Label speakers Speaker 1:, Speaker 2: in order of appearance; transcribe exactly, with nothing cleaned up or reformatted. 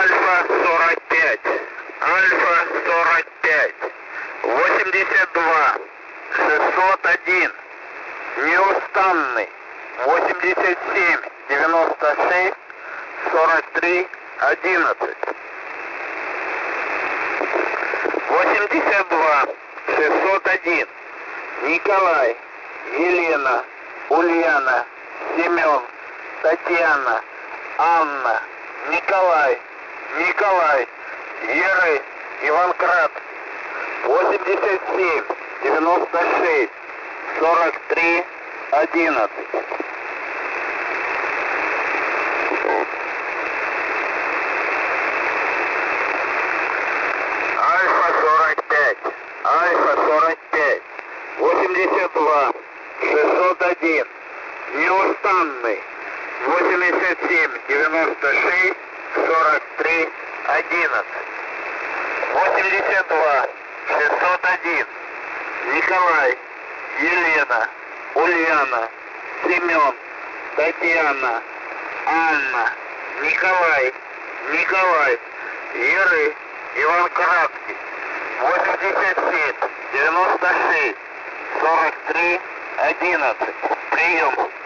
Speaker 1: Альфа сорок пять. Альфа сорок пять. восемьдесят два. шестьсот один. Неустанный. восемьдесят семь. девяносто шесть. сорок три. одиннадцать. восемьдесят два. шестьсот один. Николай. Елена. Ульяна. Семен. Татьяна. Анна. Николай. Николай. Еры. Иванкратский. восемьдесят семь. девяносто шесть. сорок три. одиннадцать. Альфа сорок пять. Альфа сорок пять. восемьдесят два. шестьсот один. Неустанный. восемьдесят семь. девяносто шесть. сорок три. одиннадцать. восемьдесят два. шестьсот один. Николай. Елена. Ульяна. Семен. Татьяна. Анна. Николай. Николай. Еры. Иванкратский. восемьдесят семь. девяносто шесть. сорок три. одиннадцать. Прием.